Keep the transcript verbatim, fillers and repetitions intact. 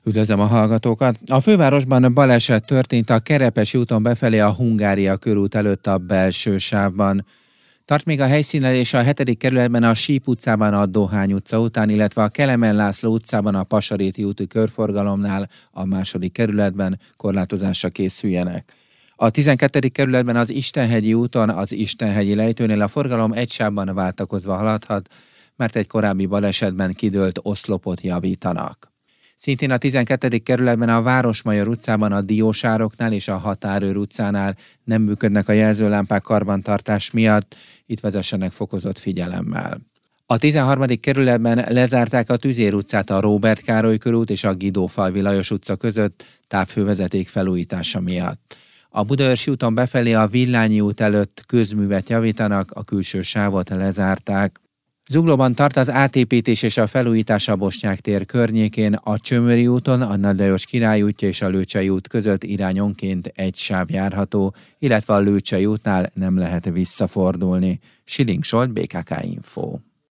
Üdvözlöm a hallgatókat! A fővárosban baleset történt a Kerepesi úton befelé a Hungária körút előtt a belső sávban. Tart még a helyszínelés a hetedik kerületben a Síp utcában a Dohány utca után, illetve a Kelemen László utcában a Pasaréti úti körforgalomnál a második kerületben korlátozásra készüljenek. A tizenkettedik kerületben az Istenhegyi úton az Istenhegyi lejtőnél a forgalom egy sávban váltakozva haladhat, mert egy korábbi balesetben kidőlt oszlopot javítanak. Szintén a tizenkettedik kerületben a Városmajor utcában a Diósároknál és a Határőr utcánál nem működnek a jelzőlámpák karbantartás miatt, itt vezessenek fokozott figyelemmel. A tizenharmadik kerületben lezárták a Tüzér utcát a Róbert Károly körút és a Guidófalvi Lajos utca között távhővezeték felújítása miatt. A Budaörsi úton befelé a Villányi út előtt közművet javítanak, a külső sávot lezárták. Zuglóban tart az átépítés és a felújítás a Bosnyák tér környékén, a Csömöri úton, a Nagy Lajos Király útja és a Lőcsei út között irányonként egy sáv járható, illetve a Lőcsei útnál nem lehet visszafordulni. Siling Zsolt, bé ká ká Info.